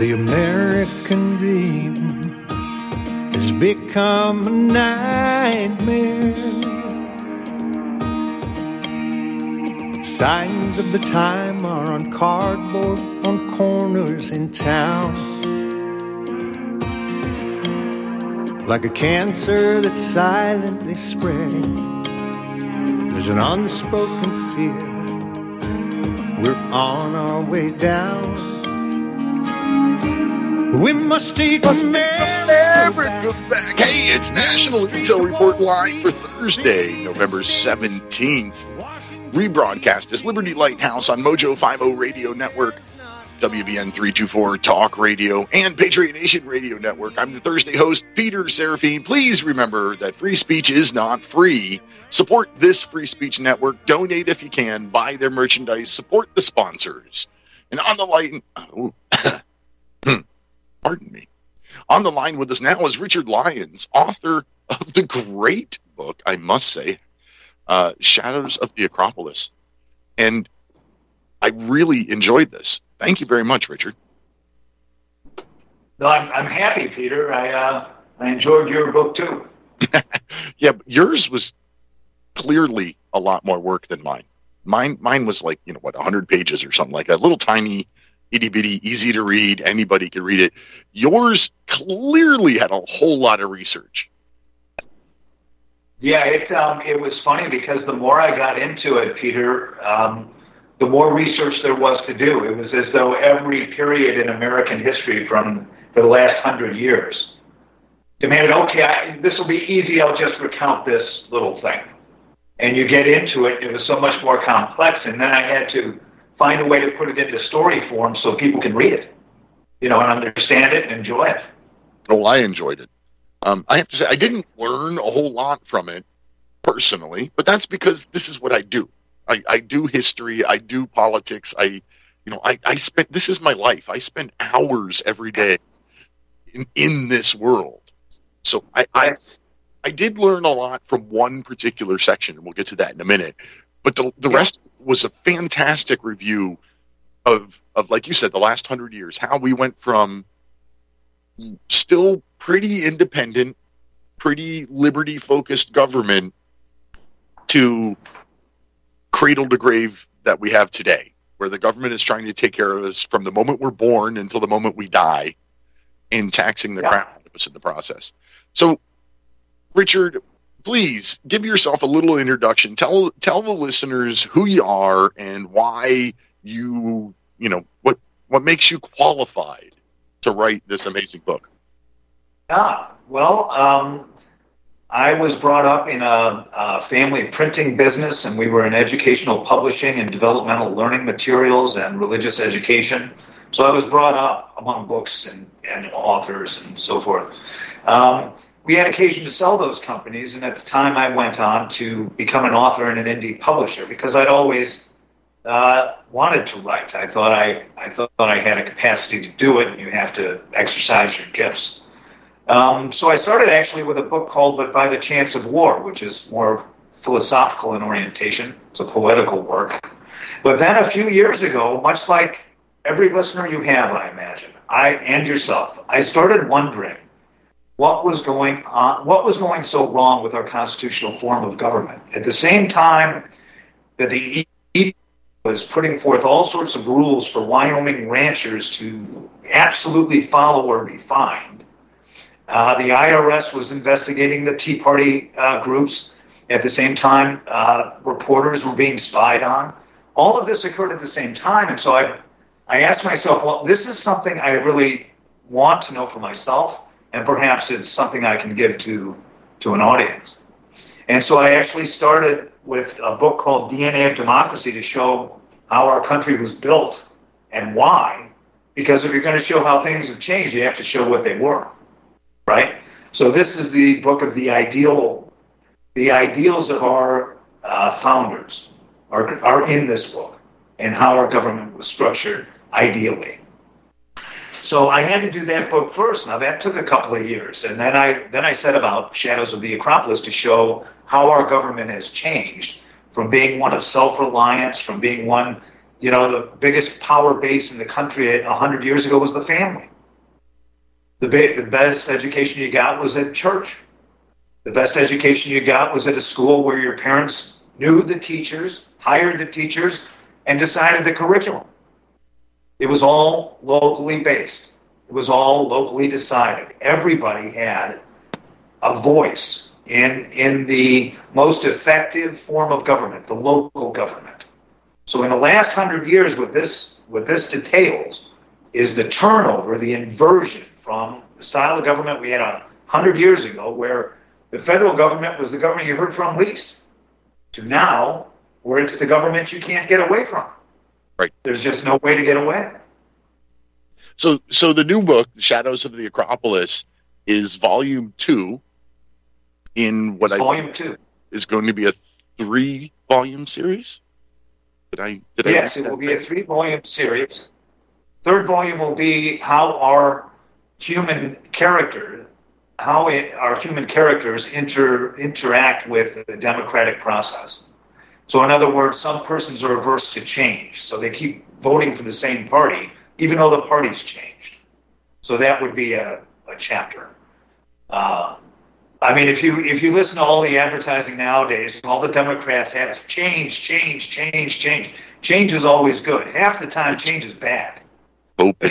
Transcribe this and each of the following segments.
The American dream has become a nightmare. Signs of the time are on cardboard on corners in town. Like a cancer that's silently spreading, there's an unspoken fear. We're on our way down. We must take America back. Hey, it's National Intel Report Live for Thursday, November 17th. Rebroadcast is Liberty Lighthouse on Mojo 50 Radio Network, WBN 324 Talk Radio, and Patriot Nation Radio Network. I'm the Thursday host, Peter Serafine. Please remember that free speech is not free. Support this free speech network. Donate if you can. Buy their merchandise. Support the sponsors. And on the line... Pardon me. On the line with us now is Richard Lyons, author of the great book, I must say, Shadows of the Acropolis. And I really enjoyed this. Thank you very much, Richard. No, I'm happy, Peter. I enjoyed your book, too. Yeah, but yours was clearly a lot more work than mine. Mine was like, 100 pages or something like that. Little tiny... itty-bitty, easy to read, anybody could read it. Yours clearly had a whole lot of research. Yeah, it was funny because the more I got into it, Peter, the more research there was to do. It was as though every period in American history from the last 100 years demanded, okay, this will be easy, I'll just recount this little thing. And you get into it, it was so much more complex, and then I had to find a way to put it into story form so people can read it, and understand it and enjoy it. Oh, I enjoyed it. I have to say, I didn't learn a whole lot from it personally, but that's because this is what I do. I do history. I do politics. I spent, this is my life. I spend hours every day in this world. So I did learn a lot from one particular section, and we'll get to that in a minute. But the rest was a fantastic review of, like you said, the last 100 years, how we went from still pretty independent, pretty liberty-focused government to cradle to grave that we have today, where the government is trying to take care of us from the moment we're born until the moment we die and taxing the crap out of us in the process. So, Richard, please give yourself a little introduction. Tell the listeners who you are and why what makes you qualified to write this amazing book. I was brought up in a family printing business, and we were in educational publishing and developmental learning materials and religious education. So I was brought up among books and authors and so forth. We had occasion to sell those companies, and at the time I went on to become an author and an indie publisher because I'd always wanted to write. I thought I had a capacity to do it, and you have to exercise your gifts. So I started actually with a book called But by the Chance of War, which is more philosophical in orientation. It's a political work. But then a few years ago, much like every listener you have, I imagine, and yourself, I started wondering what was going so wrong with our constitutional form of government. At the same time that the EPA was putting forth all sorts of rules for Wyoming ranchers to absolutely follow or be fined, the IRS was investigating the Tea Party groups. At the same time, reporters were being spied on. All of this occurred at the same time, and so I asked myself, well, this is something I really want to know for myself, and perhaps it's something I can give to an audience. And so I actually started with a book called DNA of Democracy to show how our country was built and why. Because if you're going to show how things have changed, you have to show what they were, right? So this is the book of the ideals of our founders are in this book, and how our government was structured ideally. So I had to do that book first. Now that took a couple of years, and then I set about Shadows of the Acropolis to show how our government has changed from being one of self-reliance, from being one, the biggest power base in the country 100 years ago was the family. The best education you got was at church. The best education you got was at a school where your parents knew the teachers, hired the teachers, and decided the curriculum. It was all locally based. It was all locally decided. Everybody had a voice in the most effective form of government, the local government. So in the last 100 years, what this details is the turnover, the inversion from the style of government we had 100 years ago, where the federal government was the government you heard from least, to now, where it's the government you can't get away from. Right. There's just no way to get away. So the new book, The Shadows of the Acropolis, is volume 2 in what volume 2 is going to be a 3-volume series. Yes, it will be a 3-volume series. Third volume will be how our human characters interact with the democratic process. So in other words, some persons are averse to change, so they keep voting for the same party, even though the party's changed. So that would be a chapter. I mean, if you listen to all the advertising nowadays, all the Democrats have is change. Change is always good. Half the time, change is bad. Open.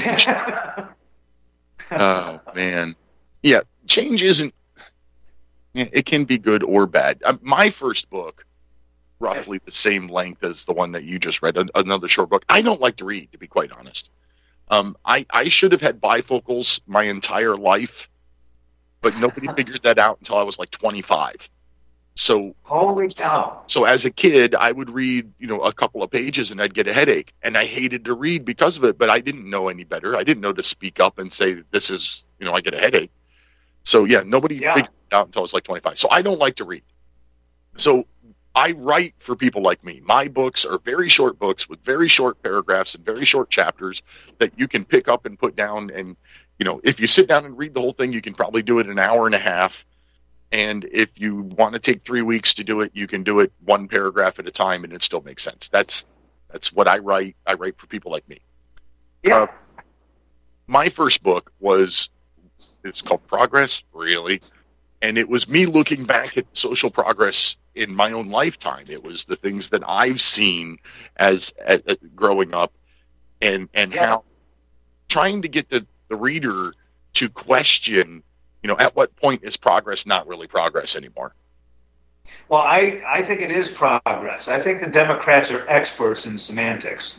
Oh, man. Yeah, change isn't... It can be good or bad. My first book, roughly the same length as the one that you just read, another short book. I don't like to read, to be quite honest. I should have had bifocals my entire life, but nobody figured that out until I was like 25. So holy cow! So as a kid, I would read, a couple of pages and I'd get a headache, and I hated to read because of it. But I didn't know any better. I didn't know to speak up and say, "This is, I get a headache." So nobody figured it out until I was like 25. So I don't like to read. So I write for people like me. My books are very short books with very short paragraphs and very short chapters that you can pick up and put down. And if you sit down and read the whole thing, you can probably do it in an hour and a half. And if you want to take 3 weeks to do it, you can do it one paragraph at a time, and it still makes sense. That's what I write. I write for people like me. Yeah. My first book it's called Progress, really. And it was me looking back at social progress in my own lifetime. It was the things that I've seen as growing up and how trying to get the reader to question, at what point is progress not really progress anymore? Well, I think it is progress. I think the Democrats are experts in semantics.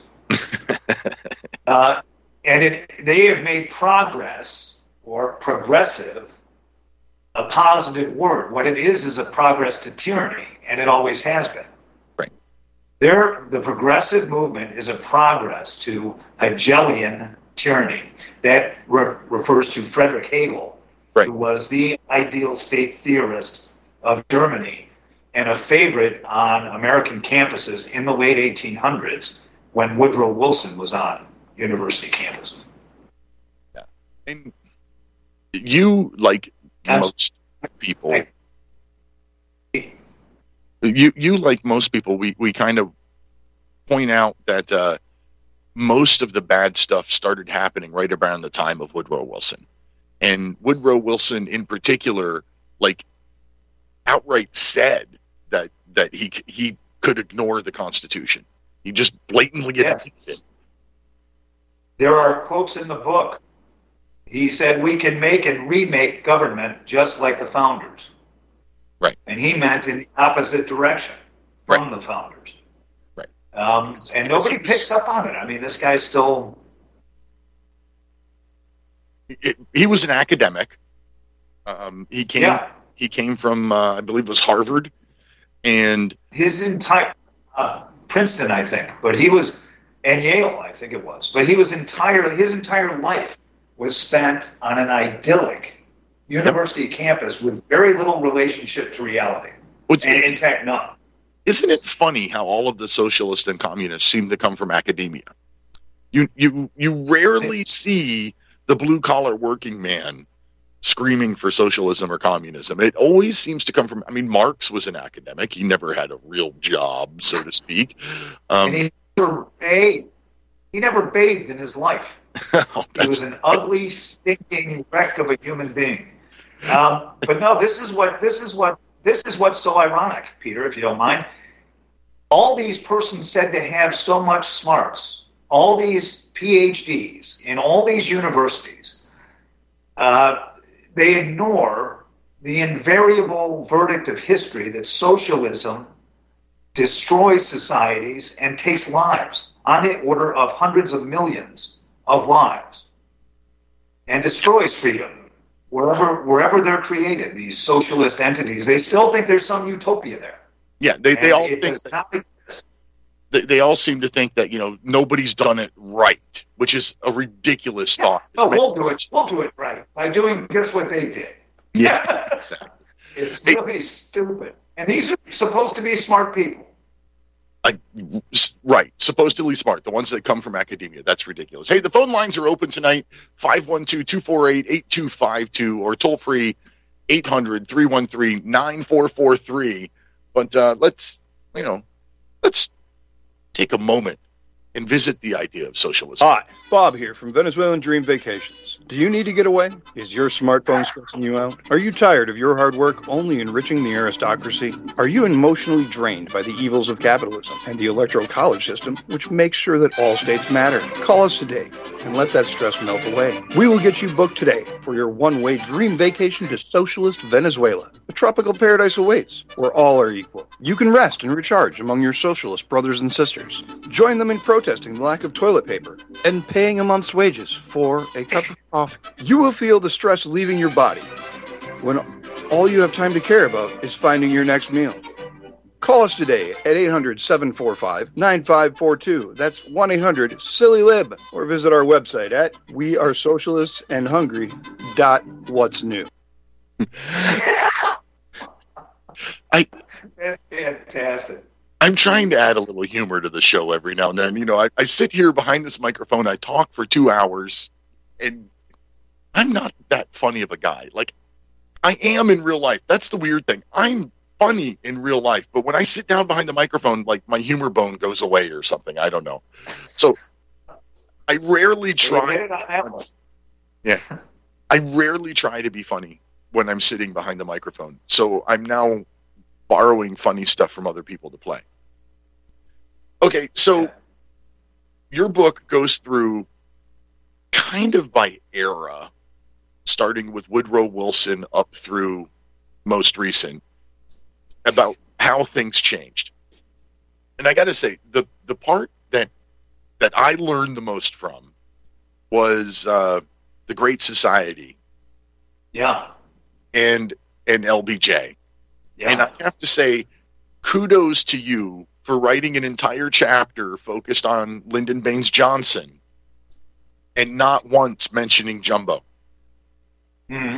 They have made progress or progressive a positive word. What it is a progress to tyranny, and it always has been. Right. The progressive movement is a progress to Hegelian tyranny. That refers to Friedrich Hegel, right, who was the ideal state theorist of Germany and a favorite on American campuses in the late 1800s when Woodrow Wilson was on university campuses. Yeah. And you, like most people, you like most people, we kind of point out that most of the bad stuff started happening right around the time of Woodrow Wilson. And Woodrow Wilson in particular, outright said that he could ignore the Constitution. He just blatantly admitted it. There are quotes in the book. He said, "We can make and remake government just like the founders." Right. And he meant in the opposite direction from the founders. Right. And nobody picks up on it. I mean, this guy's still... He was an academic. He came from, I believe it was Harvard. And his entire... Princeton, I think. But he was... And Yale, I think it was. But his entire life was spent on an idyllic university campus with very little relationship to reality. And in fact, none. Isn't it funny how all of the socialists and communists seem to come from academia? You rarely see the blue-collar working man screaming for socialism or communism. It always seems to come from... Marx was an academic. He never had a real job, so to speak. And he never paid. He never bathed in his life. Oh, He was an ugly, stinking wreck of a human being. But no, this is what's so ironic, Peter, if you don't mind. All these persons said to have so much smarts, all these PhDs in all these universities, they ignore the invariable verdict of history that socialism destroys societies and takes lives on the order of hundreds of millions of lives and destroys freedom wherever they're created, these socialist entities. They still think there's some utopia there. Yeah, they all think they all seem to think that, nobody's done it right, which is a ridiculous thought. Oh, we'll do it right by doing just what they did. Yeah, exactly. It's really stupid. And these are supposed to be smart people. Right, supposedly smart, the ones that come from academia. That's ridiculous. Hey, the phone lines are open tonight, 512-248-8252, or toll-free 800-313-9443. But let's take a moment and visit the idea of socialism. Hi, Bob here from Venezuelan Dream Vacations. Do you need to get away? Is your smartphone stressing you out? Are you tired of your hard work only enriching the aristocracy? Are you emotionally drained by the evils of capitalism and the electoral college system, which makes sure that all states matter? Call us today and let that stress melt away. We will get you booked today for your one-way dream vacation to socialist Venezuela. A tropical paradise awaits, where all are equal. You can rest and recharge among your socialist brothers and sisters. Join them in protesting the lack of toilet paper and paying a month's wages for a cup of coffee. You will feel the stress leaving your body when all you have time to care about is finding your next meal. Call us today at 800-745-9542. That's 1-800-SILLY-LIB. Or visit our website at wearesocialistsandhungry.whatsnew. That's fantastic. I'm trying to add a little humor to the show every now and then. I sit here behind this microphone, I talk for 2 hours, and I'm not that funny of a guy. Like, I am in real life. That's the weird thing. I'm funny in real life, but when I sit down behind the microphone, like, my humor bone goes away or something. I don't know. So I rarely try. Yeah, I rarely try to be funny when I'm sitting behind the microphone. So I'm now borrowing funny stuff from other people to play. Okay, so your book goes through kind of by era, starting with Woodrow Wilson up through most recent, about how things changed. And I got to say, the part that I learned the most from was the Great Society. Yeah. And LBJ. Yeah. And I have to say, kudos to you for writing an entire chapter focused on Lyndon Baines Johnson and not once mentioning Jumbo. Mm-hmm.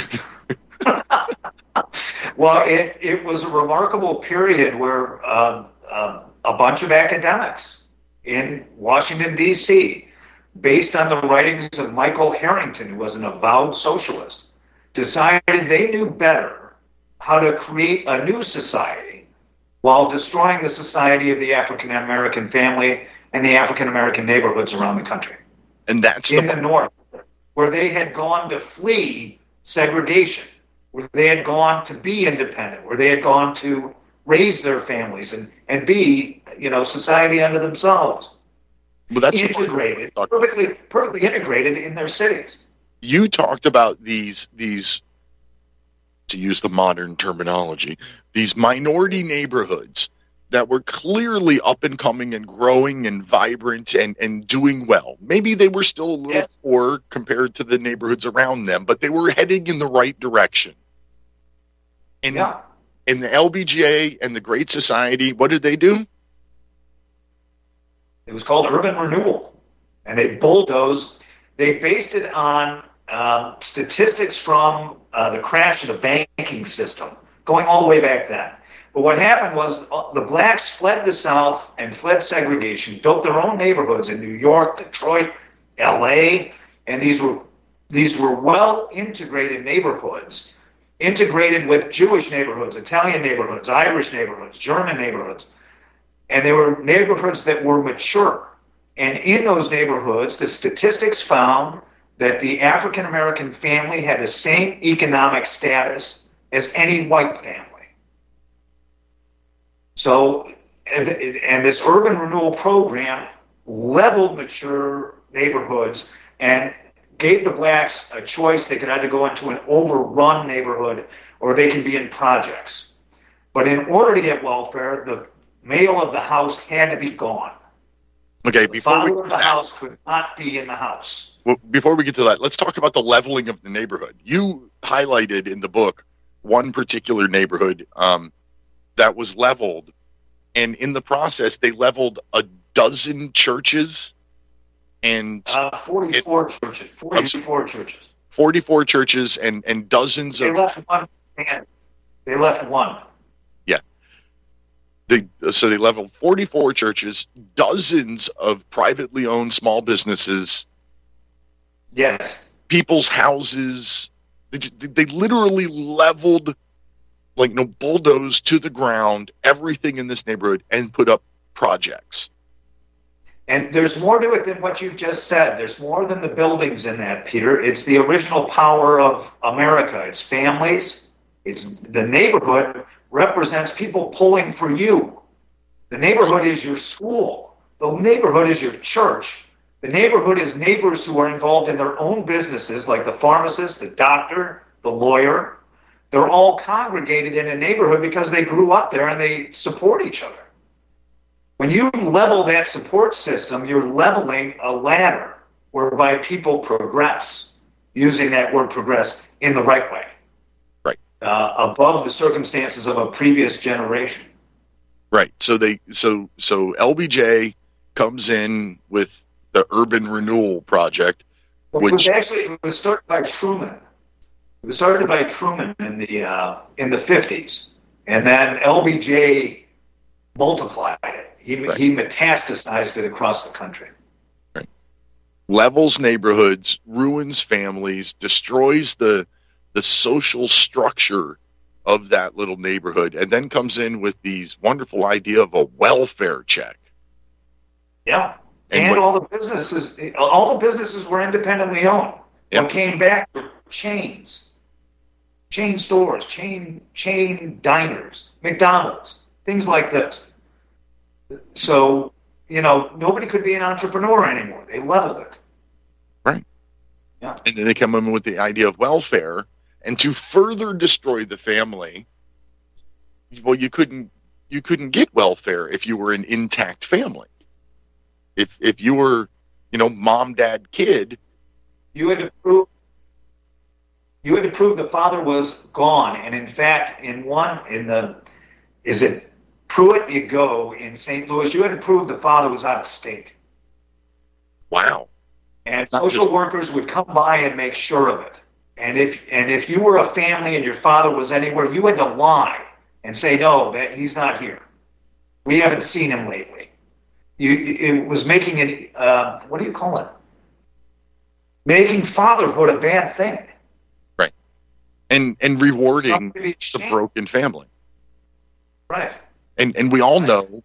Well, it was a remarkable period where a bunch of academics in Washington, D.C., based on the writings of Michael Harrington, who was an avowed socialist, decided they knew better how to create a new society while destroying the society of the African-American family and the African-American neighborhoods around the country. And that's in the North, where they had gone to flee segregation, where they had gone to be independent, where they had gone to raise their families and be, society unto themselves. Well, that's integrated, perfectly integrated in their cities. You talked about these, to use the modern terminology, these minority neighborhoods that were clearly up and coming and growing and vibrant and doing well. Maybe they were still a little poor compared to the neighborhoods around them, but they were heading in the right direction. And in the LBJ and the Great Society, what did they do? It was called urban renewal. And they bulldozed. They based it on statistics from the crash of the banking system, going all the way back then. But what happened was the blacks fled the South and fled segregation, built their own neighborhoods in New York, Detroit, L.A., and these were well integrated neighborhoods, integrated with Jewish neighborhoods, Italian neighborhoods, Irish neighborhoods, German neighborhoods, and they were neighborhoods that were mature. And in those neighborhoods, the statistics found that the African American family had the same economic status as any white family. So, and this urban renewal program leveled mature neighborhoods and gave the blacks a choice. They could either go into an overrun neighborhood or they can be in projects. But in order to get welfare, the male of the house had to be gone. Okay, the father of the house could not be in the house. Well, before we get to that, let's talk about the leveling of the neighborhood. You highlighted in the book one particular neighborhood that was leveled, and in the process, they leveled a dozen churches and 44 churches. 44 churches. 44 churches and dozens they of. They left one. Yeah. So they leveled 44 churches, dozens of privately owned small businesses. Yes. People's houses. They literally leveled, bulldozed to the ground everything in this neighborhood and put up projects. And there's more to it than what you've just said. There's more than the buildings in that, Peter. It's the original power of America. It's families. It's the neighborhood represents people pulling for you. The neighborhood is your school. The neighborhood is your church. The neighborhood is neighbors who are involved in their own businesses, like the pharmacist, the doctor, the lawyer. They're all congregated in a neighborhood because they grew up there and they support each other. When you level that support system, you're leveling a ladder whereby people progress, using that word progress in the right way. Right. Above the circumstances of a previous generation. Right. So LBJ comes in with the Urban Renewal Project. It was started by Truman. It was started by Truman in the 50s. And then LBJ multiplied it. He metastasized it across the country. Right. Levels neighborhoods, ruins families, destroys the social structure of that little neighborhood, and then comes in with these wonderful idea of a welfare check. Yeah. And all the businesses were independently owned. Yep. What came back were chain stores, chain diners, McDonald's, things like this. So, nobody could be an entrepreneur anymore. They leveled it. Right. Yeah. And then they come in with the idea of welfare, and to further destroy the family, well, you couldn't get welfare if you were an intact family. If you were, mom, dad, kid, you had to prove the father was gone. And in fact, Pruitt you go in St. Louis, you had to prove the father was out of state. Wow. And social workers would come by and make sure of it. And if you were a family and your father was anywhere, you had to lie and say, no, that he's not here. We haven't seen him lately. It was making it, what do you call it? Making fatherhood a bad thing. Right. And rewarding the broken family. Right. And we all know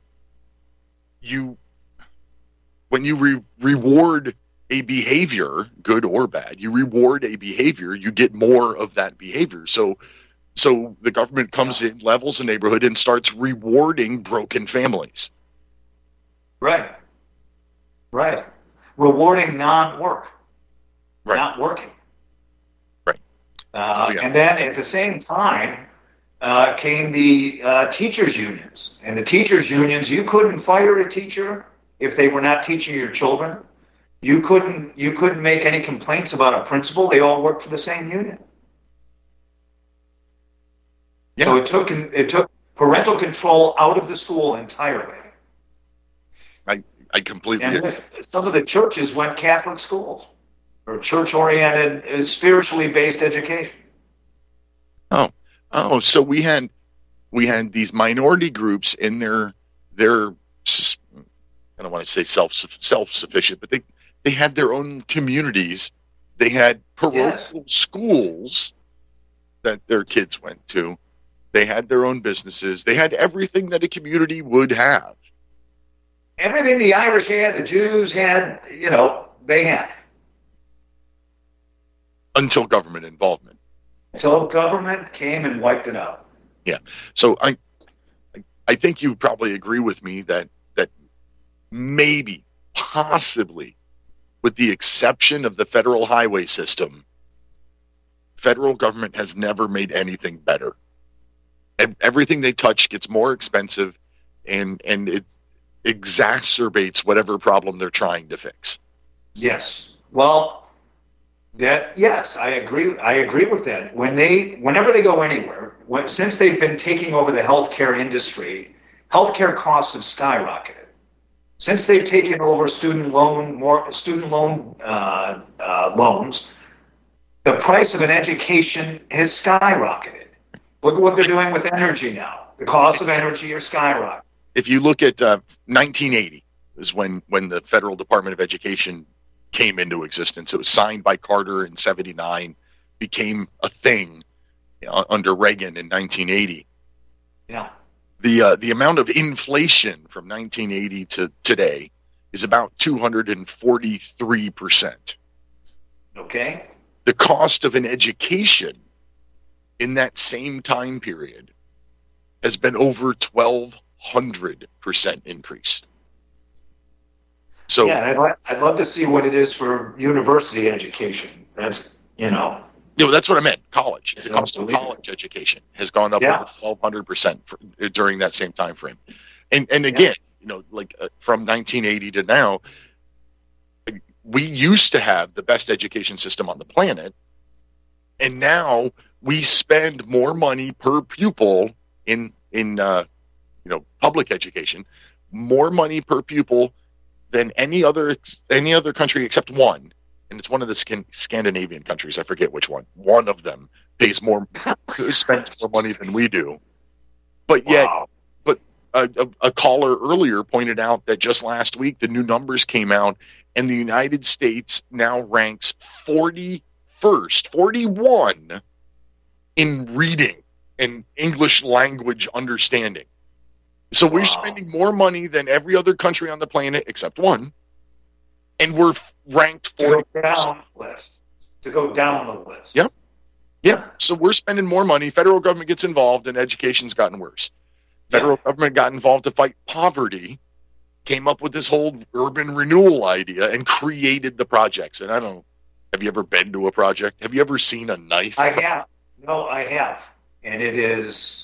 when you reward a behavior, good or bad, you reward a behavior, you get more of that behavior. So the government comes in, levels a neighborhood, and starts rewarding broken families. Right. Rewarding non-work. Right. Not working. Right. And then at the same time came the teachers' unions. And the teachers' unions, you couldn't fire a teacher if they were not teaching your children. You couldn't make any complaints about a principal. They all worked for the same union. Yeah. So it took parental control out of the school entirely. I completely agree. Some of the churches went Catholic schools or church-oriented, spiritually based education. Oh, so we had these minority groups in their I don't want to say self-sufficient, but they had their own communities. They had parochial schools that their kids went to. They had their own businesses. They had everything that a community would have. Everything the Irish had, the Jews had, they had. Until government involvement. Until government came and wiped it out. Yeah. So I think you probably agree with me that maybe, possibly, with the exception of the federal highway system, federal government has never made anything better. Everything they touch gets more expensive, and it exacerbates whatever problem they're trying to fix. Yes. Well, yes, I agree. I agree with that. Whenever they go anywhere, since they've been taking over the healthcare industry, healthcare costs have skyrocketed. Since they've taken over student loans, the price of an education has skyrocketed. Look at what they're doing with energy now. The cost of energy are skyrocketing. If you look at 1980, is when the Federal Department of Education came into existence. It was signed by Carter in 79, became a thing under Reagan in 1980. Yeah. The amount of inflation from 1980 to today is about 243%. Okay. The cost of an education in that same time period has been over 1,200% increased. So yeah, I'd love to see what it is for university education. That's that's what I meant. College. The cost of college education has gone up over 1,200% during that same time frame. And again, from 1980 to now, we used to have the best education system on the planet, and now we spend more money per pupil in public education, more money per pupil than any other country except one. And it's one of the Scandinavian countries. I forget which one. One of them spends more money than we do. But yet, a caller earlier pointed out that just last week the new numbers came out, and the United States now ranks 41 in reading and English language understanding. So we're spending more money than every other country on the planet except one. And we're ranked 40%. To go down the list. Yep. Yeah. So we're spending more money. Federal government gets involved, and education's gotten worse. Federal government got involved to fight poverty, came up with this whole urban renewal idea, and created the projects. And I don't know, have you ever been to a project? Have you ever seen a nice? I have. No, I have. And it's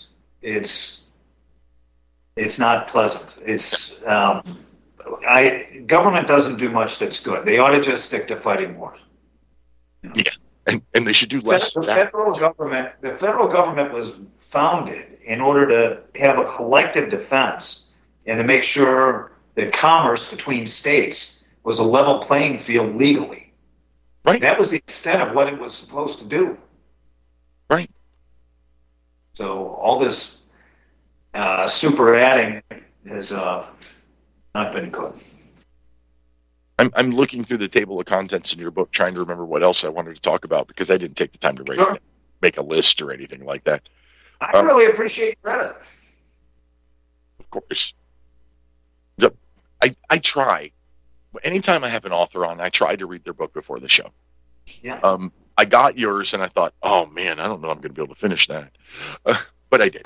not pleasant. It's government doesn't do much that's good. They ought to just stick to fighting wars. Yeah, and they should do less. The federal government was founded in order to have a collective defense and to make sure that commerce between states was a level playing field legally. Right. That was the extent of what it was supposed to do. Right. So all this super adding has not been good. I'm looking through the table of contents in your book, trying to remember what else I wanted to talk about, because I didn't take the time to make a list or anything like that. I really appreciate credit. Of course. I try. Anytime I have an author on, I try to read their book before the show. Yeah. I got yours, and I thought, oh, man, I don't know I'm going to be able to finish that. But I did.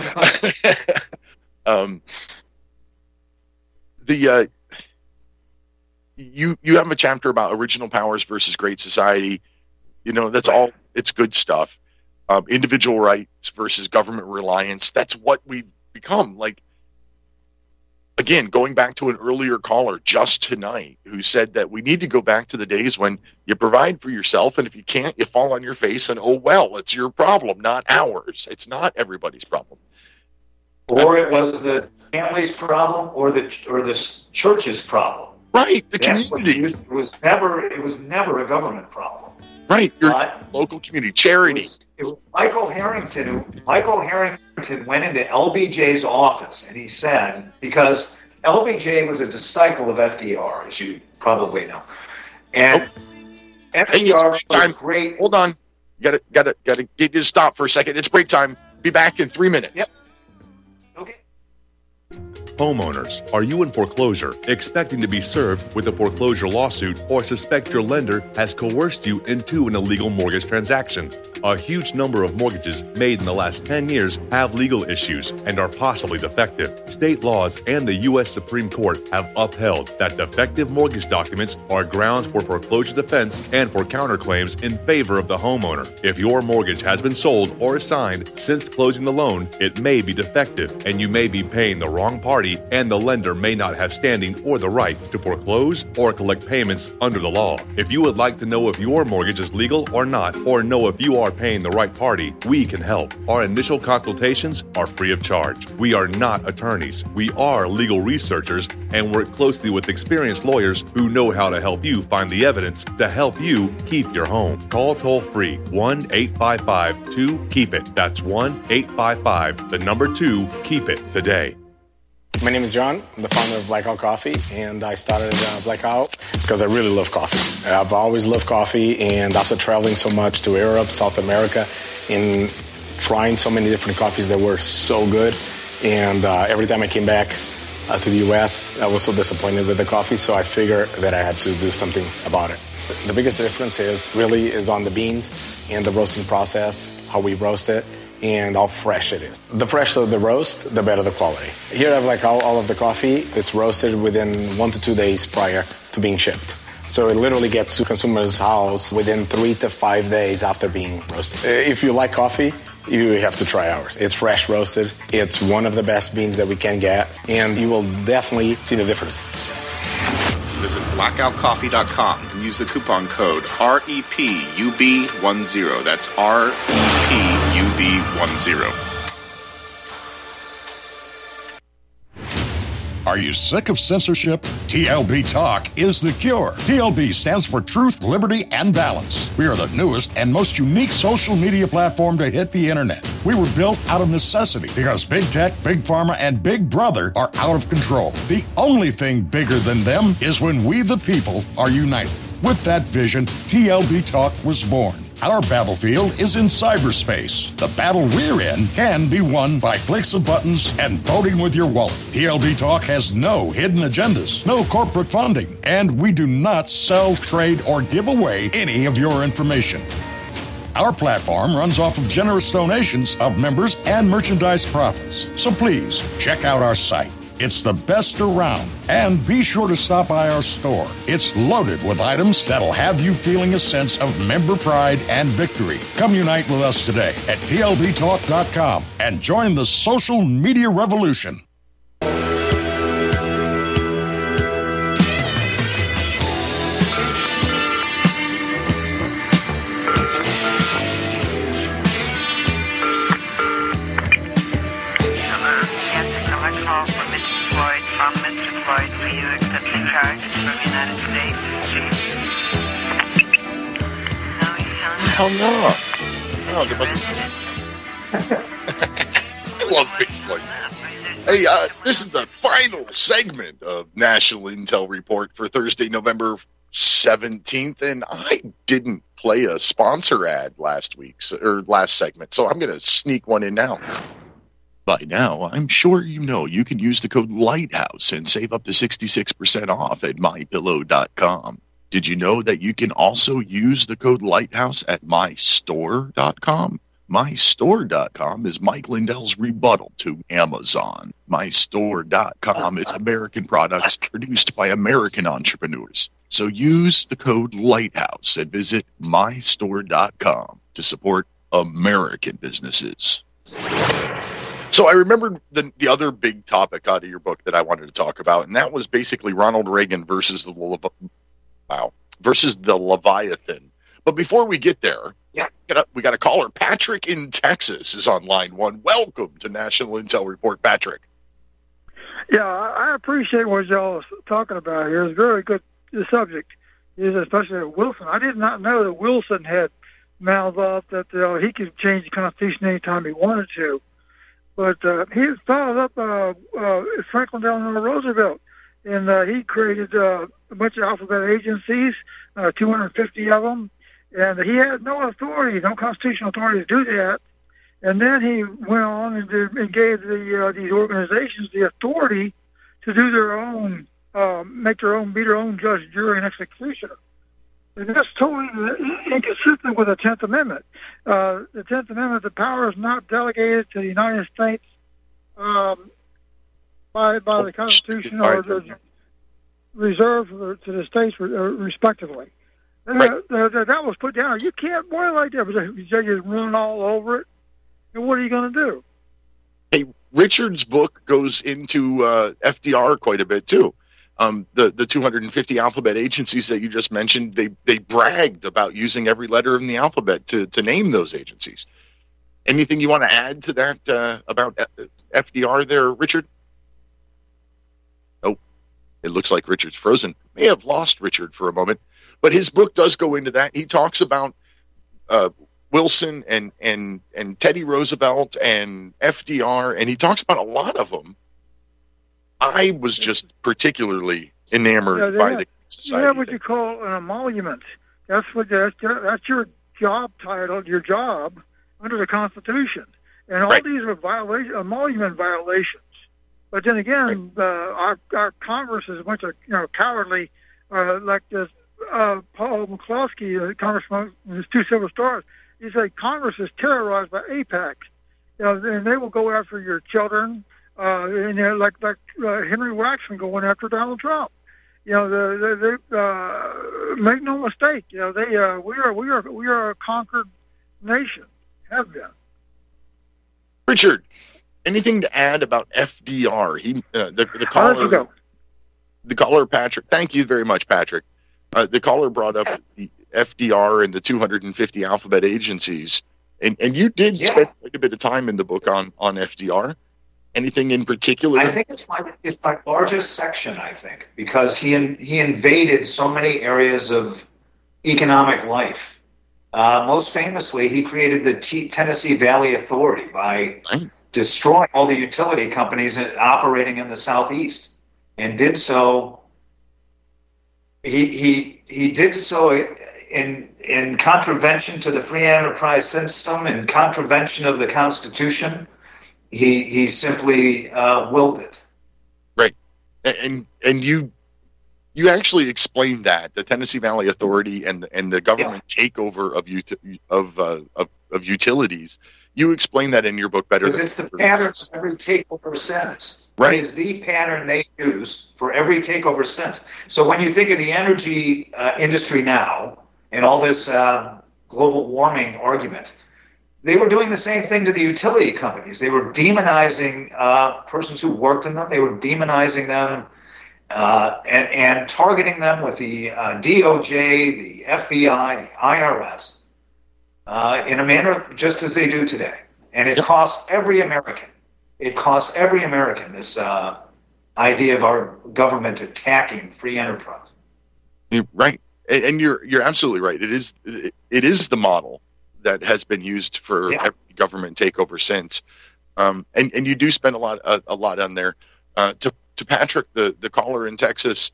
You have a chapter about original powers versus great society. That's all. It's good stuff. Individual rights versus government reliance. That's what we've become. Like, again, going back to an earlier caller just tonight who said that we need to go back to the days when you provide for yourself, and if you can't, you fall on your face, and oh well, it's your problem, not ours. It's not everybody's problem. Or it was the family's problem, or the church's problem. Right, the community. It was never a government problem. Right, your local community, charity. It was Michael Harrington went into LBJ's office, and he said, because LBJ was a disciple of FDR, as you probably know, and FDR was great. Hold on, got to get you to stop for a second. It's break time. Be back in 3 minutes. Yep. Okay. Homeowners, are you in foreclosure, expecting to be served with a foreclosure lawsuit, or suspect your lender has coerced you into an illegal mortgage transaction? A huge number of mortgages made in the last 10 years have legal issues and are possibly defective. State laws and the U.S. Supreme Court have upheld that defective mortgage documents are grounds for foreclosure defense and for counterclaims in favor of the homeowner. If your mortgage has been sold or assigned since closing the loan, it may be defective, and you may be paying the wrong party, and the lender may not have standing or the right to foreclose or collect payments under the law. If you would like to know if your mortgage is legal or not, or know if you are paying the right party, we can help. Our initial consultations are free of charge. We are not attorneys. We are legal researchers and work closely with experienced lawyers who know how to help you find the evidence to help you keep your home. Call toll-free 1-855-2-KEEP-IT. That's 1-855-2-KEEP-IT today. My name is John. I'm the founder of Blackout Coffee, and I started Blackout because I really love coffee. I've always loved coffee, and after traveling so much to Europe, South America, and trying so many different coffees that were so good, and every time I came back to the U.S., I was so disappointed with the coffee, so I figured that I had to do something about it. The biggest difference is on the beans and the roasting process, how we roast it, and how fresh it is. The fresher the roast, the better the quality. Here I have all of the coffee. It's roasted within 1 to 2 days prior to being shipped. So it literally gets to consumer's house within 3 to 5 days after being roasted. If you like coffee, you have to try ours. It's fresh roasted. It's one of the best beans that we can get, and you will definitely see the difference. Visit blackoutcoffee.com and use the coupon code REPUB10. That's REPUB10. Are you sick of censorship? TLB Talk is the cure. TLB stands for Truth, Liberty, and Balance. We are the newest and most unique social media platform to hit the internet. We were built out of necessity because Big Tech, Big Pharma, and Big Brother are out of control. The only thing bigger than them is when we, the people, are united. With that vision, TLB Talk was born. Our battlefield is in cyberspace. The battle we're in can be won by clicks of buttons and voting with your wallet. TLB Talk has no hidden agendas, no corporate funding, and we do not sell, trade, or give away any of your information. Our platform runs off of generous donations of members and merchandise profits. So please, check out our site. It's the best around. And be sure to stop by our store. It's loaded with items that'll have you feeling a sense of member pride and victory. Come unite with us today at TLBTalk.com and join the social media revolution. Hell no. No, there must be. I love Pink Floyd. Hey, this is the final segment of National Intel Report for Thursday, November 17th, and I didn't play a sponsor ad last segment, so I'm going to sneak one in now. By now, I'm sure you know you can use the code LIGHTHOUSE and save up to 66% off at MyPillow.com. Did you know that you can also use the code LIGHTHOUSE at MyStore.com? MyStore.com is Mike Lindell's rebuttal to Amazon. MyStore.com is American products produced by American entrepreneurs. So use the code LIGHTHOUSE and visit MyStore.com to support American businesses. So I remembered the other big topic out of your book that I wanted to talk about, and that was basically Ronald Reagan versus the Leviathan. But before we get there, we got a caller. Patrick in Texas is on line one. Welcome to National Intel Report, Patrick. Yeah, I appreciate what y'all are talking about here. It's a very good subject, especially Wilson. I did not know that Wilson had mouthed off that he could change the Constitution anytime he wanted to. But he followed up Franklin Delano Roosevelt, and he created a bunch of alphabet agencies, 250 of them, and he had no authority, no constitutional authority to do that. And then he went on and gave these organizations the authority to do their own, be their own judge, jury, and executioner. And that's totally inconsistent with the 10th Amendment. The 10th Amendment, the power is not delegated to the United States by the Constitution or the reserved to the states respectively. Right. That was put down. You can't violate that, but the judges run all over it. And what are you going to do? Hey, Richard's book goes into FDR quite a bit too. The 250 alphabet agencies that you just mentioned, they bragged about using every letter in the alphabet to name those agencies. Anything you want to add to that about FDR there, Richard? Oh, it looks like Richard's frozen. May have lost Richard for a moment, but his book does go into that. He talks about Wilson and Teddy Roosevelt and FDR, and he talks about a lot of them. I was just particularly enamored by the society. You have what you call an emolument. That's your job title, your job under the Constitution, and all these are emolument violations. But then again, our Congress is a bunch of cowardly, like this Paul McCloskey, Congressman, his 2 silver stars. He said Congress is terrorized by AIPAC, and they will go after your children. And like Henry Waxman going after Donald Trump. They make no mistake. We are a conquered nation. Have been. Richard, anything to add about FDR? The caller, Patrick. Thank you very much, Patrick. The caller brought up the FDR and the 250 alphabet agencies, and you did spend quite a bit of time in the book on FDR. Anything in particular? I think it's my largest section, I think, because he invaded so many areas of economic life. Most famously, he created the Tennessee Valley Authority by destroying all the utility companies operating in the Southeast, and did so. He did so in contravention to the free enterprise system, in contravention of the Constitution. He simply willed it. Right, and you actually explained that the Tennessee Valley Authority and the government takeover of utilities. You explain that in your book better. Because it's the pattern every takeover since. Right, it is the pattern they use for every takeover since. So when you think of the energy industry now and all this global warming argument, they were doing the same thing to the utility companies. They were demonizing persons who worked in them. They were demonizing them and targeting them with the DOJ, the FBI, the IRS in a manner just as they do today. And it costs every American. It costs every American this idea of our government attacking free enterprise. Right, and you're absolutely right. It is the model that has been used for every government takeover since, and you do spend a lot on there. To Patrick, the caller in Texas,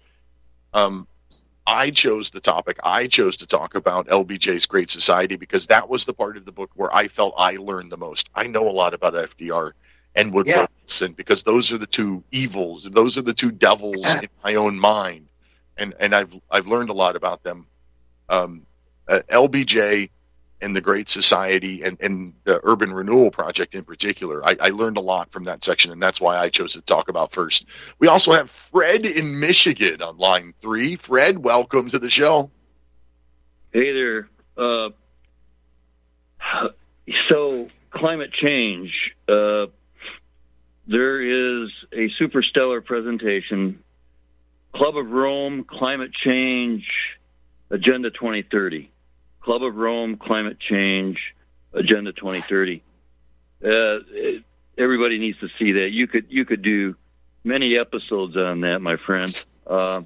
I chose the topic. I chose to talk about LBJ's Great Society because that was the part of the book where I felt I learned the most. I know a lot about FDR and Woodrow Wilson because those are the two evils, those are the two devils in my own mind, and I've learned a lot about them. LBJ and the Great Society and the Urban Renewal Project in particular. I learned a lot from that section, and that's why I chose to talk about first. We also have Fred in Michigan on line 3. Fred, welcome to the show. Hey there. So, climate change. There is a superstellar presentation, Club of Rome, Climate Change, Agenda 2030. Club of Rome, Climate Change, Agenda 2030. Everybody needs to see that. You could do many episodes on that, my friend. And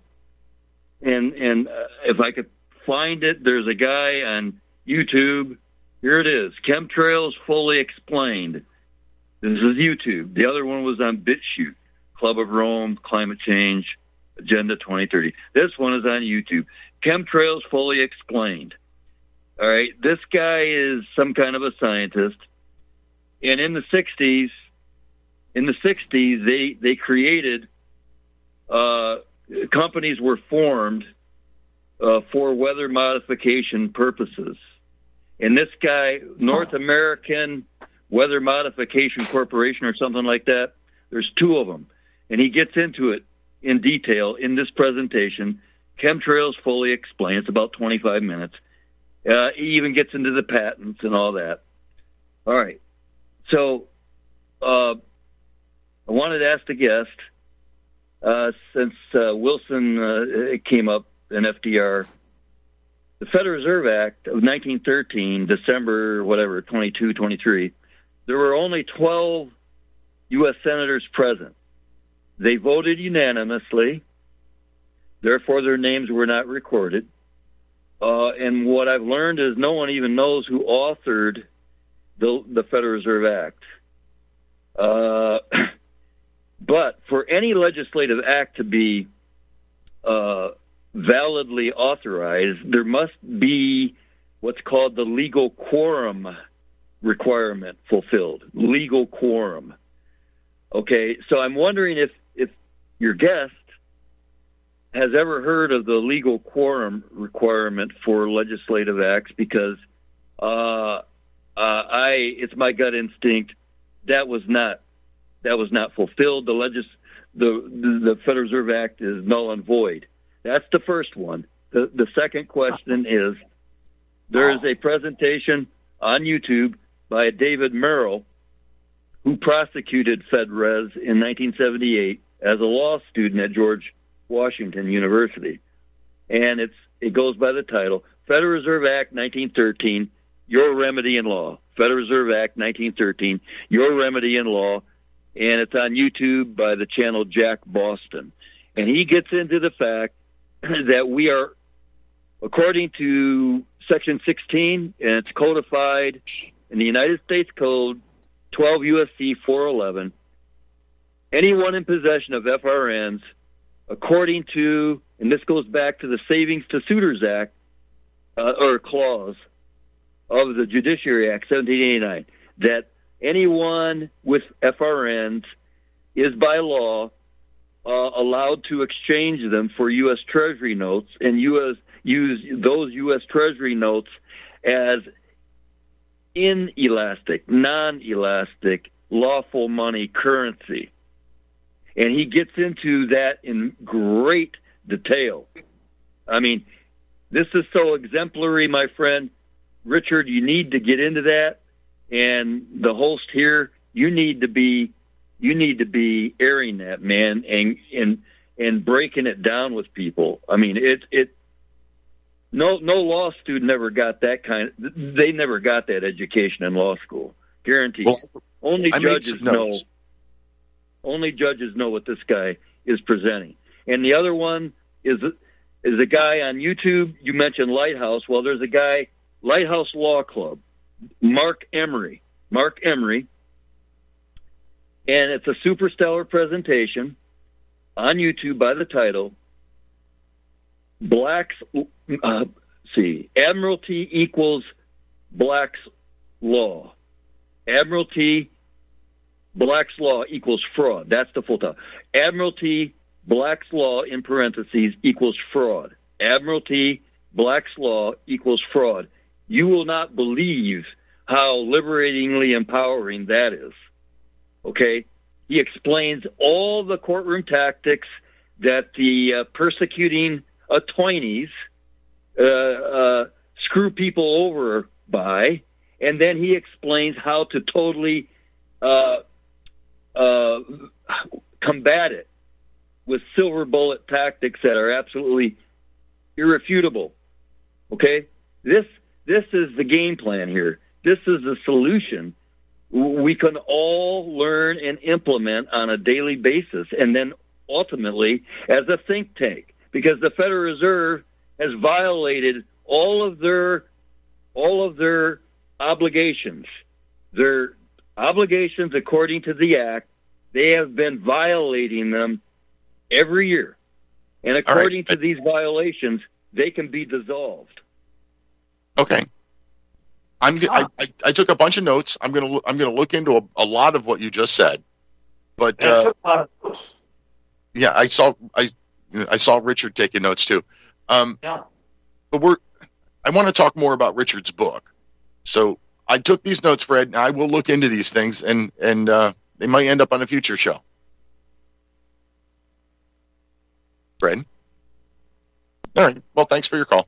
if I could find it, there's a guy on YouTube. Here it is, Chemtrails Fully Explained. This is YouTube. The other one was on BitChute, Club of Rome, Climate Change, Agenda 2030. This one is on YouTube, Chemtrails Fully Explained. All right, this guy is some kind of a scientist, and in the 60s, they created companies were formed for weather modification purposes. And this guy, North American Weather Modification Corporation or something like that, there's two of them. And he gets into it in detail in this presentation. Chemtrails Fully Explained. It's about 25 minutes. He even gets into the patents and all that. All right. So I wanted to ask the guest, since Wilson came up and FDR, the Federal Reserve Act of 1913, December, 22, 23, there were only 12 U.S. senators present. They voted unanimously. Therefore, their names were not recorded. And what I've learned is no one even knows who authored the Federal Reserve Act. But for any legislative act to be validly authorized, there must be what's called the legal quorum requirement fulfilled. Legal quorum. Okay, so I'm wondering if your guest has ever heard of the legal quorum requirement for legislative acts, because it's my gut instinct that was not fulfilled. The Federal Reserve Act is null and void. That's the first one. The second question is, there is a presentation on YouTube by David Merrill, who prosecuted FedRes in 1978 as a law student at George Washington University. And it goes by the title, Federal Reserve Act 1913, Your Remedy in Law. Federal Reserve Act 1913, Your Remedy in Law. And it's on YouTube by the channel Jack Boston. And he gets into the fact that we are, according to Section 16, and it's codified in the United States Code 12 U.S.C. 411, anyone in possession of FRNs, according to, and this goes back to the Savings to Suitors Act, or clause of the Judiciary Act, 1789, that anyone with FRNs is by law allowed to exchange them for U.S. Treasury notes and use those U.S. Treasury notes as inelastic, non-elastic, lawful money currency. And he gets into that in great detail. I mean, this is so exemplary, my friend. Richard, you need to get into that. And the host here, you need to be airing that, man, and breaking it down with people. I mean, no law student ever got that they never got that education in law school. Guaranteed. Well, only judges know what this guy is presenting. And the other one is a guy on YouTube. You mentioned Lighthouse. Well, there's a guy, Lighthouse Law Club, Mark Emery, and it's a super stellar presentation on YouTube by the title, Admiralty equals Black's Law. Admiralty, Black's Law equals fraud. That's the full title. Admiralty, Black's Law, in parentheses, equals fraud. Admiralty, Black's Law equals fraud. You will not believe how liberatingly empowering that is. Okay? He explains all the courtroom tactics that the persecuting attorneys screw people over by, and then he explains how to totally combat it with silver bullet tactics that are absolutely irrefutable. Okay? This is the game plan here. This is the solution we can all learn and implement on a daily basis, and then ultimately as a think tank, because the Federal Reserve has violated all of their obligations. Their obligations according to the Act, they have been violating them every year. And according to these violations, they can be dissolved. Okay. I took a bunch of notes. I'm gonna look into a lot of what you just said. But I took a lot of notes. Yeah, I saw Richard taking notes too. Yeah. But I want to talk more about Richard's book. So I took these notes, Fred, and I will look into these things, and they might end up on a future show. Fred? All right. Well, thanks for your call.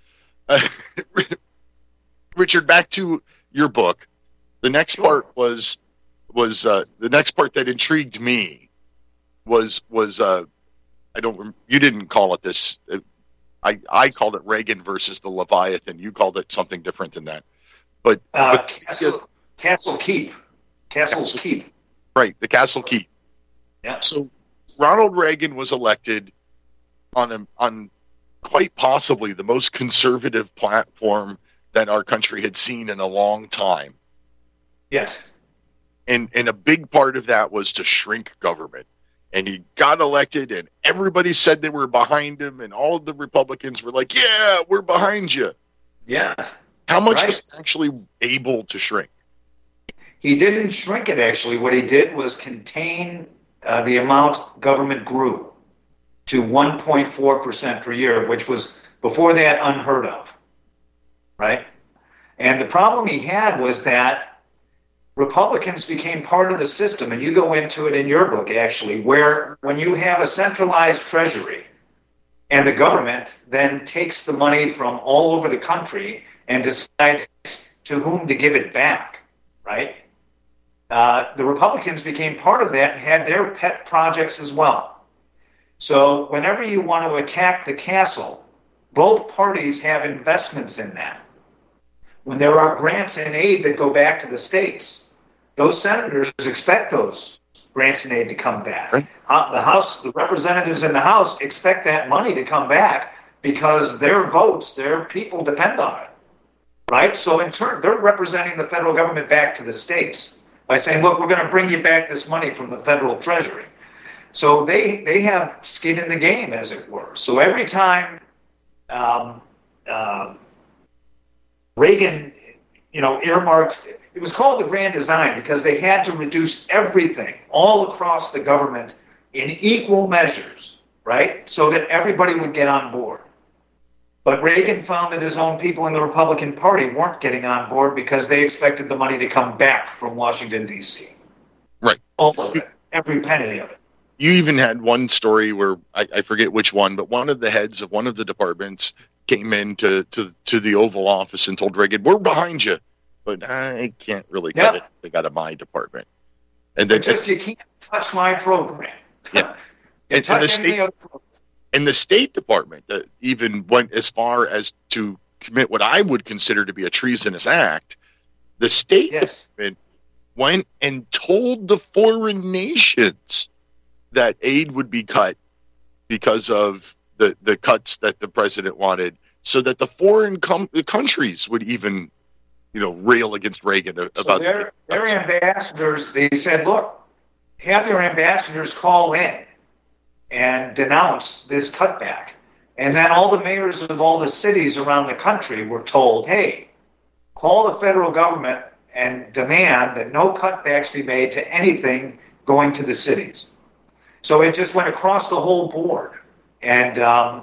Richard, back to your book. The next part was the next part that intrigued me was you didn't call it this. I called it Reagan versus the Leviathan. You called it something different than that. But Castle Keep. Castle's Keep. Right, the Castle Keep. Yeah. So Ronald Reagan was elected on quite possibly the most conservative platform that our country had seen in a long time. Yes. And a big part of that was to shrink government. And he got elected, and everybody said they were behind him, and all of the Republicans were like, yeah, we're behind you. Yeah. How much was he actually able to shrink? He didn't shrink it, actually. What he did was contain the amount government grew to 1.4% per year, which was before that unheard of, right? And the problem he had was that Republicans became part of the system, and you go into it in your book, actually, where when you have a centralized treasury and the government then takes the money from all over the country and decides to whom to give it back, right? The Republicans became part of that and had their pet projects as well. So whenever you want to attack the castle, both parties have investments in that. When there are grants and aid that go back to the states, those senators expect those grants and aid to come back. Right. The representatives in the House expect that money to come back because their votes, their people depend on it, right? So in turn, they're representing the federal government back to the states by saying, look, we're going to bring you back this money from the federal treasury. So they have skin in the game, as it were. So every time Reagan, earmarked, it was called the Grand Design because they had to reduce everything all across the government in equal measures, right? So that everybody would get on board. But Reagan found that his own people in the Republican Party weren't getting on board because they expected the money to come back from Washington, D.C. Right. All of it, every penny of it. You even had one story where, I forget which one, but one of the heads of one of the departments came in to the Oval Office and told Reagan, we're behind you. But I can't really cut it. They got a my department. And then you can't touch my program. Yeah. And the State Department even went as far as to commit what I would consider to be a treasonous act. The State Department went and told the foreign nations that aid would be cut because of the cuts that the president wanted, so that the foreign countries would even rail against Reagan about so their ambassadors. They said, look, have your ambassadors call in and denounce this cutback. And then all the mayors of all the cities around the country were told, hey, call the federal government and demand that no cutbacks be made to anything going to the cities. So it just went across the whole board. And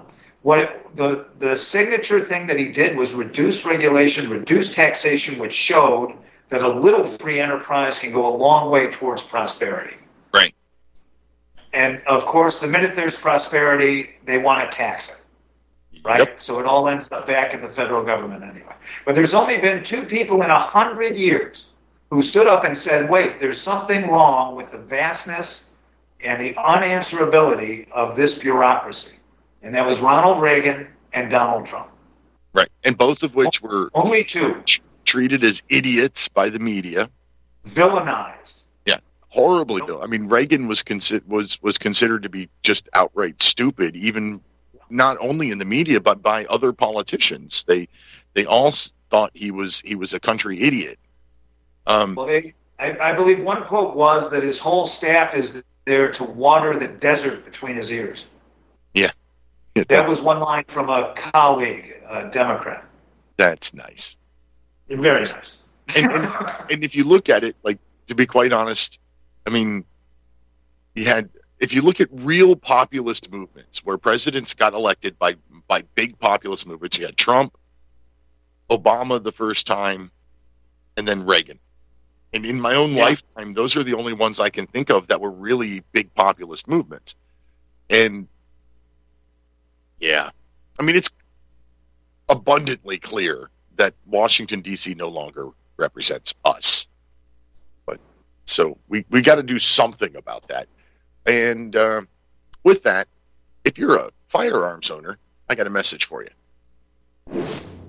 the signature thing that he did was reduce regulation, reduce taxation, which showed that a little free enterprise can go a long way towards prosperity. Right. And, of course, the minute there's prosperity, they want to tax it. Right? Yep. So it all ends up back in the federal government anyway. But there's only been 2 people in 100 years who stood up and said, wait, there's something wrong with the vastness and the unanswerability of this bureaucracy. And that was Ronald Reagan and Donald Trump. Right. And both of which were only 2 treated as idiots by the media. Villainized. Yeah. Horribly. I mean, Reagan was considered to be just outright stupid, even not only in the media, but by other politicians. They all thought he was a country idiot. I believe one quote was that his whole staff is there to water the desert between his ears. Yeah. That was one line from a colleague, a Democrat. That's nice. Very nice. And if you look at it, like, to be quite honest, I mean, he had if you look at real populist movements where presidents got elected by big populist movements, you had Trump, Obama the first time, and then Reagan. And in my own lifetime, those are the only ones I can think of that were really big populist movements. And yeah, I mean, it's abundantly clear that Washington, D.C. no longer represents us. But so we got to do something about that. And with that, if you're a firearms owner, I got a message for you.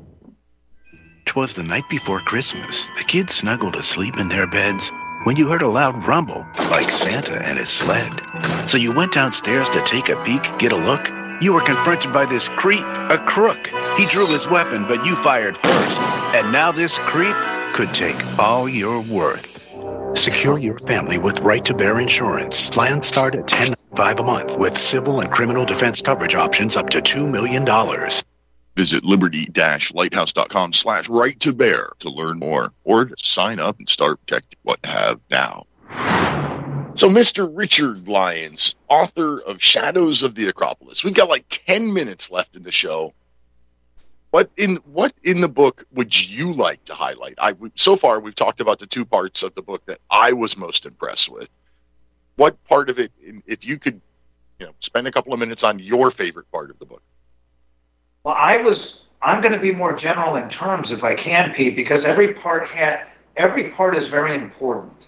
'Twas the night before Christmas. The kids snuggled asleep in their beds when you heard a loud rumble, like Santa and his sled. So you went downstairs to take a peek, get a look. You were confronted by this creep, a crook. He drew his weapon, but you fired first. And now this creep could take all your worth. Secure your family with Right to Bear insurance. Plans start at $10.95 a month with civil and criminal defense coverage options up to $2 million. Visit liberty-lighthouse.com/right-to-bear to learn more or to sign up and start protecting what you have now. So Mr. Richard Lyons, author of Shadows of the Acropolis. We've got like 10 minutes left in the show. What in the book would you like to highlight? So far, we've talked about the two parts of the book that I was most impressed with. What part of it, if you could, spend a couple of minutes on your favorite part of the book? Well, I'm going to be more general in terms if I can, Pete, because every part is very important.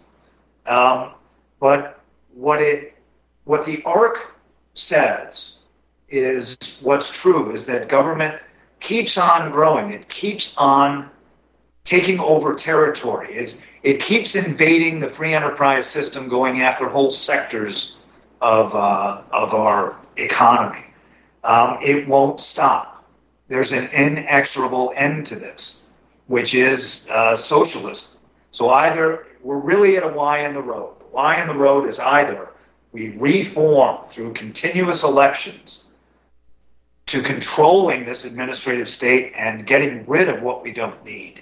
But what the ARC says is what's true is that government keeps on growing. It keeps on taking over territory. It keeps invading the free enterprise system, going after whole sectors of our economy. It won't stop. There's an inexorable end to this, which is socialism. So either we're really at a Y in the road. The Y in the road is either we reform through continuous elections to controlling this administrative state and getting rid of what we don't need,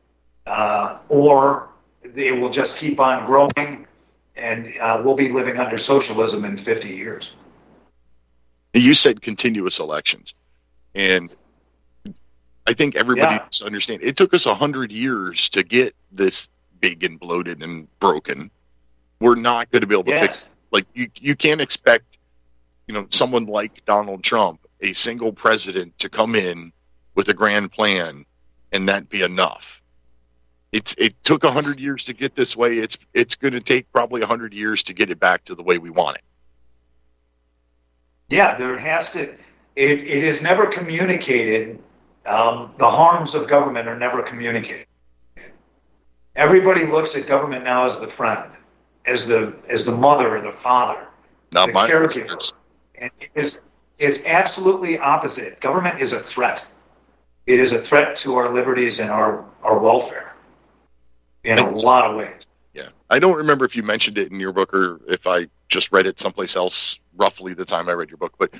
or they will just keep on growing and we'll be living under socialism in 50 years. You said continuous elections, and I think everybody needs to understand it took us 100 years to get this big and bloated and broken. We're not going to be able to fix it. Like you can't expect, someone like Donald Trump, a single president, to come in with a grand plan and that be enough. It took 100 years to get this way. It's going to take probably 100 years to get it back to the way we want it. Yeah, there has to. It is never communicated. The harms of government are never communicated. Everybody looks at government now as the friend, as the mother or the father, not the my caregiver. And it's absolutely opposite. Government is a threat. It is a threat to our liberties and our welfare in a lot of ways. Yeah, I don't remember if you mentioned it in your book or if I just read it someplace else roughly the time I read your book, but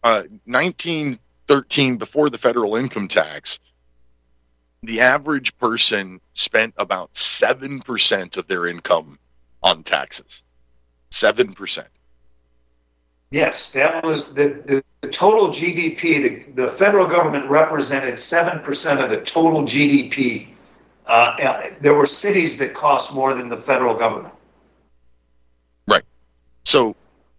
1913, before the federal income tax, the average person spent about 7% of their income on taxes. 7%. Yes, that was the total GDP. The federal government represented 7% of the total GDP. There were cities that cost more than the federal government. Right. So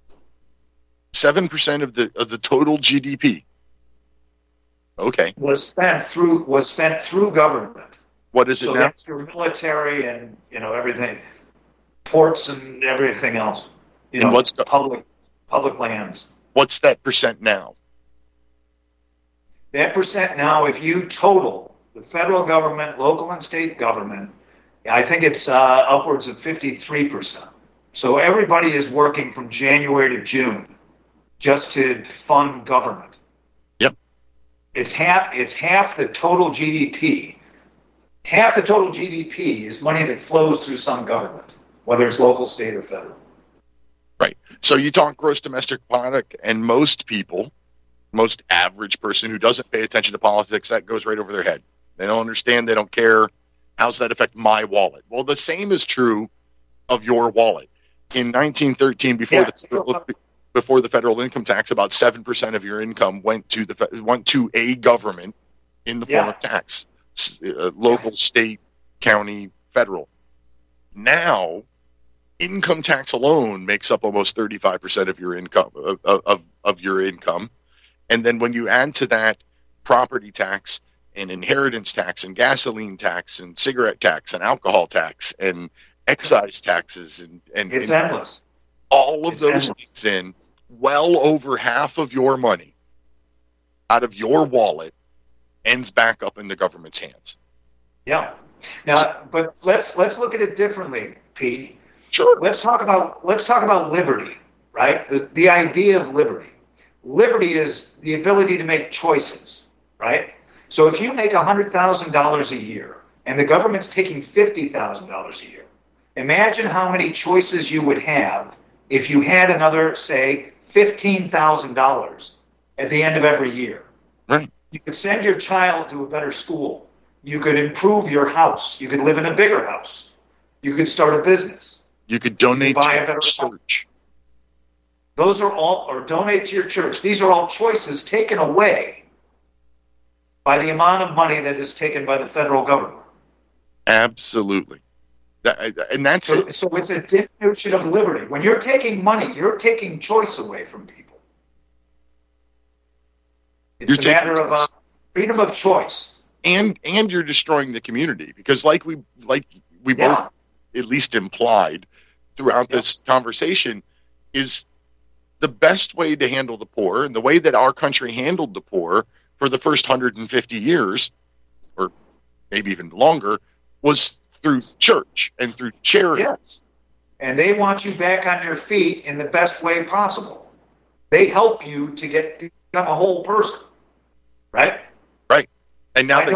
7% of the total GDP. Okay. Was spent through government. What is it now? So that's your military and everything, ports and everything else. And what's the public lands. What's that percent now? That percent now, if you total the federal government, local and state government, I think it's upwards of 53%. So everybody is working from January to June just to fund government. Yep. It's half the total GDP. Half the total GDP is money that flows through some government, whether it's local, state, or federal. Right. So you talk gross domestic product, and most average person who doesn't pay attention to politics, that goes right over their head. They don't understand. They don't care. How's that affect my wallet? Well, the same is true of your wallet. In 1913, before the federal income tax, about 7% of your income went to a government in the form of tax, local, state, county, federal. Now, income tax alone makes up almost 35% of your income of your income, and then when you add to that property tax and inheritance tax and gasoline tax and cigarette tax and alcohol tax and excise taxes and it's endless. All of those things in, well over half of your money out of your wallet ends back up in the government's hands. Yeah. Now, but let's look at it differently, Pete. Sure. Let's talk about liberty, right? The idea of liberty. Liberty is the ability to make choices, right? So if you make $100,000 a year and the government's taking $50,000 a year, imagine how many choices you would have if you had another, say, $15,000 at the end of every year. Right. You could send your child to a better school. You could improve your house. You could live in a bigger house. You could start a business. You could donate buy to a better church. Those are all, or donate to your church. These are all choices taken away by the amount of money that is taken by the federal government. Absolutely. That's it. So it's a diminution of liberty. When you're taking money, you're taking choice away from people. It's a matter of freedom of choice. And you're destroying the community, because like we both at least implied throughout this conversation, is the best way to handle the poor, and the way that our country handled the poor for the first 150 years, or maybe even longer, was through church and through charity. Yes. And they want you back on your feet in the best way possible. They help you to become a whole person, right? Right. And now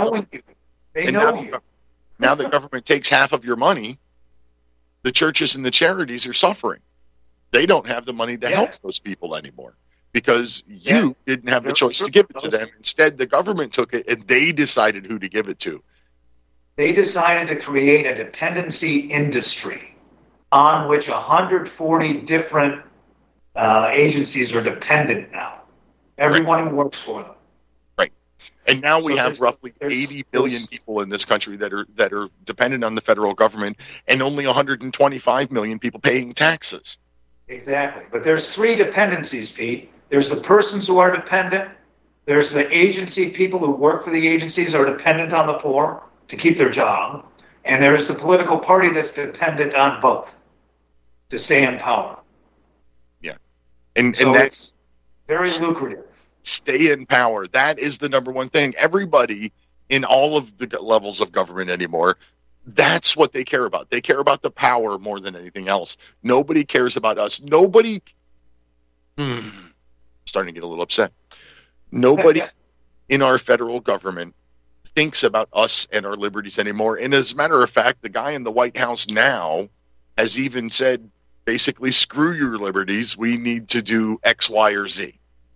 now the government takes half of your money, the churches and the charities are suffering. They don't have the money to help those people anymore, because you didn't have the choice to give it to them. Instead, the government took it and they decided who to give it to. They decided to create a dependency industry on which 140 different agencies are dependent now. Everyone who works for them. Right. And now we have roughly 80 billion people in this country that are dependent on the federal government, and only 125 million people paying taxes. Exactly. But there's three dependencies, Pete. There's the persons who are dependent. There's the agency, people who work for the agencies are dependent on the poor to keep their job. And there's the political party that's dependent on both to stay in power. Yeah. And so that's very lucrative. Stay in power. That is the number one thing. Everybody in all of the levels of government anymore, that's what they care about. They care about the power more than anything else. Nobody cares about us. Nobody... starting to get a little upset. Nobody in our federal government thinks about us and our liberties anymore. And as a matter of fact, the guy in the White House now has even said, basically, screw your liberties. We need to do X, Y, or Z.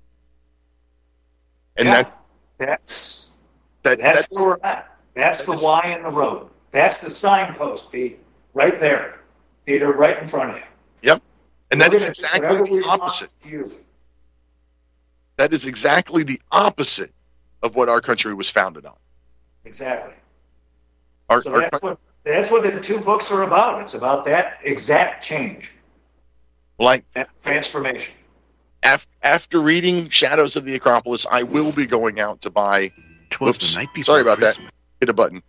And that's where we're at. That's the Y in the road. That's the signpost, Pete. Right there. Peter, right in front of you. Yep. And that is exactly the opposite. That is exactly the opposite of what our country was founded on. Exactly. That's what the two books are about. It's about that exact change. Like that transformation. After reading Shadows of the Acropolis, I will be going out to buy... The night before sorry about Christmas. that. Hit a button.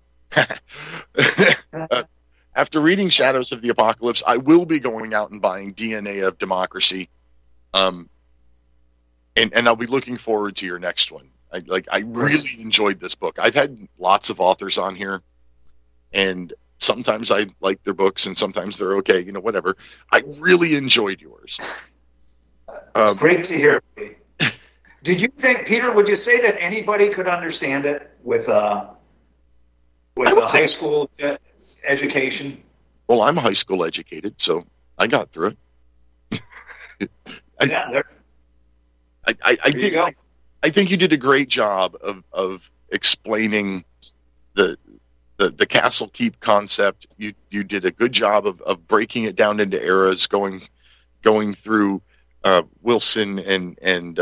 After reading Shadows of the Apocalypse, I will be going out and buying DNA of Democracy. And I'll be looking forward to your next one. I really enjoyed this book. I've had lots of authors on here, and sometimes I like their books, and sometimes they're okay, whatever. I really enjoyed yours. It's great to hear. Did you think, Peter, would you say that anybody could understand it with a high school education? Well, I'm high school educated, so I got through it. I think you did a great job of explaining the Castle Keep concept. You did a good job of breaking it down into eras, going through Wilson and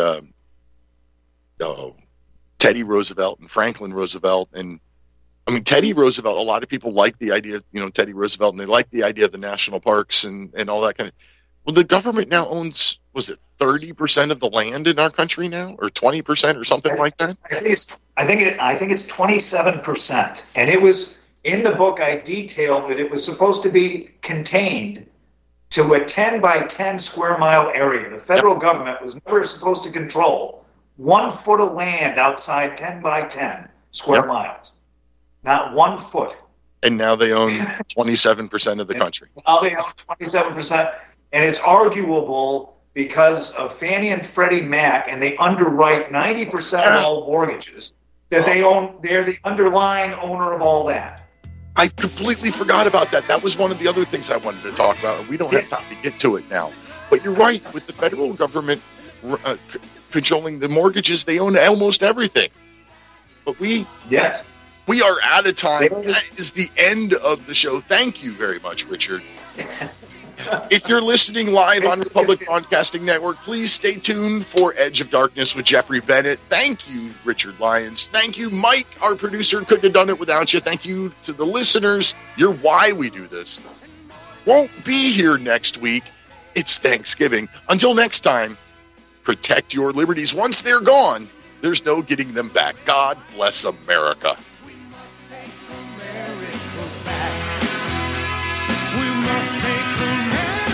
Teddy Roosevelt and Franklin Roosevelt. And I mean, Teddy Roosevelt, a lot of people like the idea of, Teddy Roosevelt, and they like the idea of the national parks and all that kind of. Well, the government now owns, was it 30% of the land in our country now, or 20% or something like that? I think it's 27%. And it was in the book, I detailed that it was supposed to be contained to a 10 by 10 square mile area. The federal government was never supposed to control 1 foot of land outside 10 by 10 square miles. Not 1 foot. And now they own 27% of the country. Now they own 27%. And it's arguable because of Fannie and Freddie Mac, and they underwrite 90% of all mortgages, that they're the underlying owner of all that. I completely forgot about that. That was one of the other things I wanted to talk about. We don't have time to get to it now. But you're right. With the federal government controlling the mortgages, they own almost everything. But we are out of time. That is the end of the show. Thank you very much, Richard. If you're listening live on Republic Broadcasting Network, please stay tuned for Edge of Darkness with Jeffrey Bennett. Thank you, Richard Lyons. Thank you, Mike, our producer. Couldn't have done it without you. Thank you to the listeners. You're why we do this. Won't be here next week. It's Thanksgiving. Until next time, protect your liberties. Once they're gone, there's no getting them back. God bless America. We must take America back. We must take America back.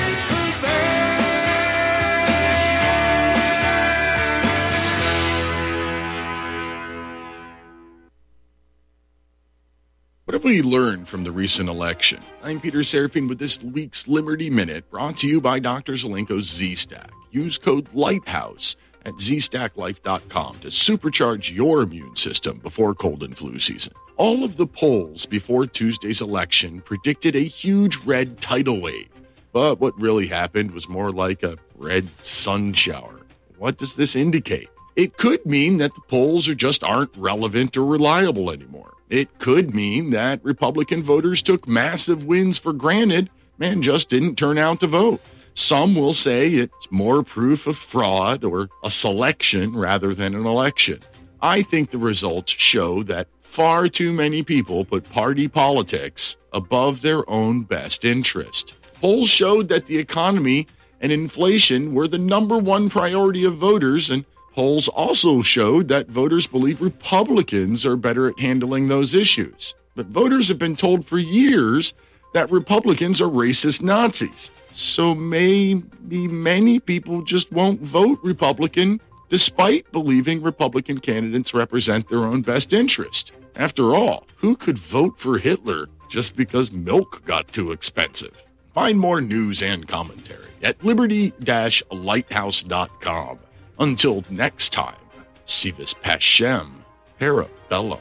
What have we learned from the recent election? I'm Peter Serafine with this week's Liberty Minute, brought to you by Dr. Zelenko's Z-Stack. Use code LIGHTHOUSE at ZStackLife.com to supercharge your immune system before cold and flu season. All of the polls before Tuesday's election predicted a huge red tidal wave. But what really happened was more like a red sun shower. What does this indicate? It could mean that the polls just aren't relevant or reliable anymore. It could mean that Republican voters took massive wins for granted and just didn't turn out to vote. Some will say it's more proof of fraud or a selection rather than an election. I think the results show that far too many people put party politics above their own best interest. Polls showed that the economy and inflation were the number one priority of voters, and polls also showed that voters believe Republicans are better at handling those issues. But voters have been told for years that Republicans are racist Nazis. So maybe many people just won't vote Republican despite believing Republican candidates represent their own best interest. After all, who could vote for Hitler just because milk got too expensive? Find more news and commentary at liberty-lighthouse.com. Until next time, Sivis Pashem, Parabellum.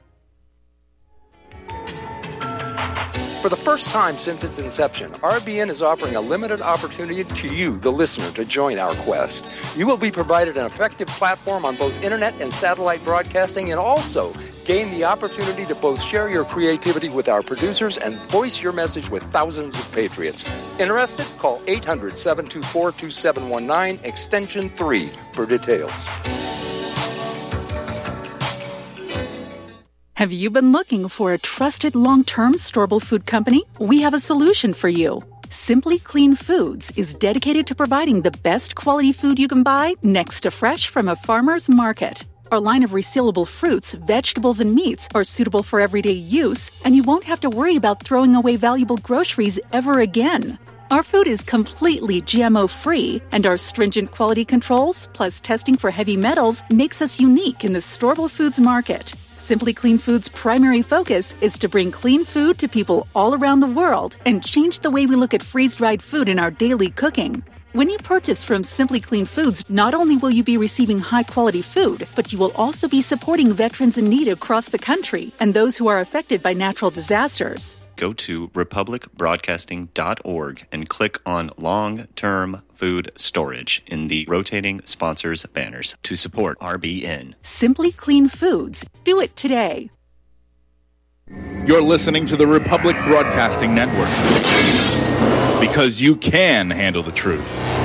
For the first time since its inception, RBN is offering a limited opportunity to you, the listener, to join our quest. You will be provided an effective platform on both internet and satellite broadcasting, and also gain the opportunity to both share your creativity with our producers and voice your message with thousands of patriots. Interested? Call 800-724-2719, extension 3 for details. Have you been looking for a trusted long-term storable food company? We have a solution for you. Simply Clean Foods is dedicated to providing the best quality food you can buy next to fresh from a farmer's market. Our line of resealable fruits, vegetables, and meats are suitable for everyday use, and you won't have to worry about throwing away valuable groceries ever again. Our food is completely GMO-free, and our stringent quality controls, plus testing for heavy metals, makes us unique in the storable foods market. Simply Clean Foods' primary focus is to bring clean food to people all around the world and change the way we look at freeze-dried food in our daily cooking. When you purchase from Simply Clean Foods, not only will you be receiving high-quality food, but you will also be supporting veterans in need across the country and those who are affected by natural disasters. Go to republicbroadcasting.org and click on Long-Term Food Storage in the rotating sponsors banners to support RBN. Simply Clean Foods. Do it today. You're listening to the Republic Broadcasting Network, because you can handle the truth.